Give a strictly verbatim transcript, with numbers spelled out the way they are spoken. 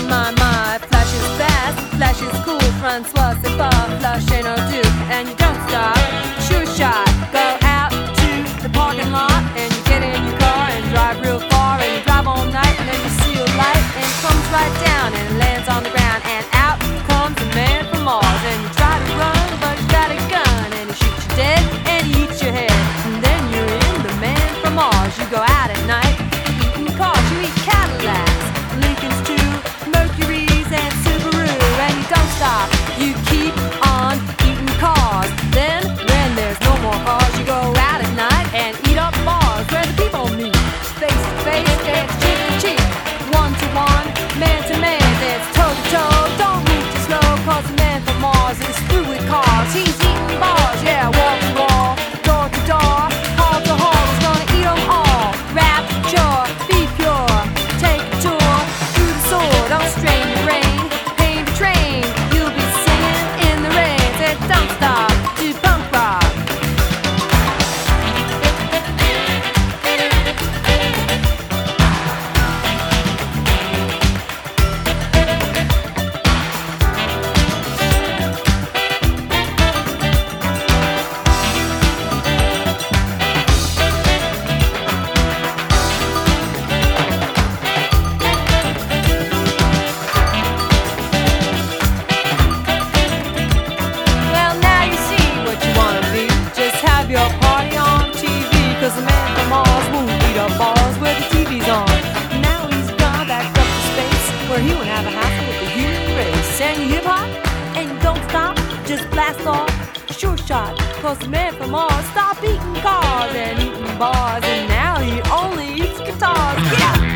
My, my, flash is fast, flash is cool. Francois, c'est pas flash ain't no duke. And you don't stop, sure shot. Go out to the parking lot and you get in your car and drive real far and you drive all night and then you see a light and it comes right down and lands on the ground and out comes a man from Mars and you try to run but you got a gun and he shoots you dead and he eats your head and then you're in the man from Mars. You go out at night eating cars, you eat Cadillacs, Lincolns too, Mercuries and Subaru and you don't stop, you keep on eating cars. Then when there's no more cars you go out at night and eat up bars where the people meet face to face, dance cheek to cheek, one to one, man to man, dance toe to toe. Don't move too slow cause the man from Mars is through with cars. He's eating bars, yeah, wall to wall, door to door, hall to hall. He's gonna eat them all. Rapture, be pure, take a tour through the sword. Don't strain the rain, pain the train. You'll be singing in the rain. Said don't stop, do punk rock. Well, now you see what you wanna be. Just have your party on T V. Cause the man from Mars won't eat up bars where the T V's on. Now he's gone back up to space where he won't have a hassle with the human race. And you hip hop and you don't stop, just blast off, sure shot. Cause the man from Mars stopped eating cars and eating bars and now he only eats guitars. Get up!